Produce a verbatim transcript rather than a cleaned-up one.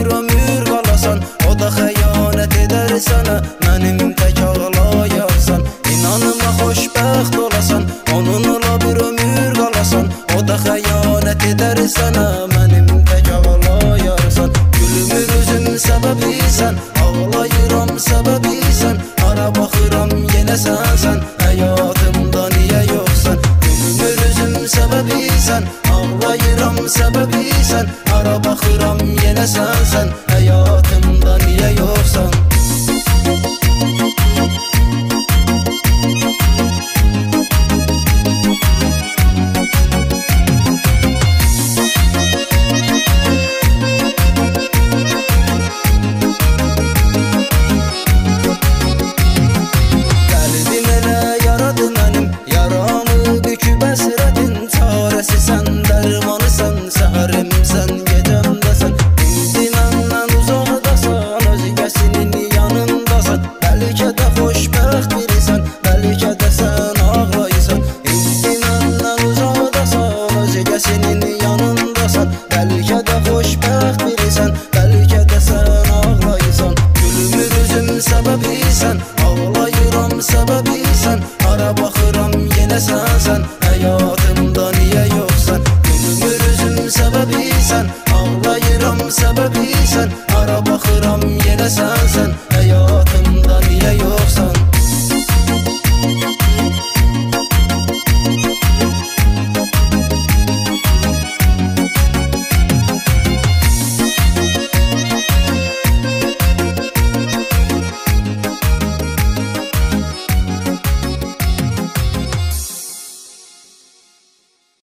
bir ömür qalasan, o da xəyanət edər sənə, mənim tək ağlayarsan. İnanma xoşbəxt olasan, onunla bir ömür qalasan, o da xəyanət edər sənə, mənim tək ağlayarsan. Gülümür üzüm səbəbisən, ağlayıram səbəbisən, ara baxıram yenə sənsən, həyatımda niyə yoxsan? Gülümür üzüm səbəbisən, ağlayıram səbəbisən, ara baxıram yenə sənsən, həyatımda niyə yoxsan? Səbəbisən, ağlayıram səbəbisən, ara baxıram yenə sənsən, həyatımda niyə yoxsan? Gülümür üzüm səbəbisən, ağlayıram səbəbisən, ara baxıram yenə sənsən, həyatımda niyə yoxsan?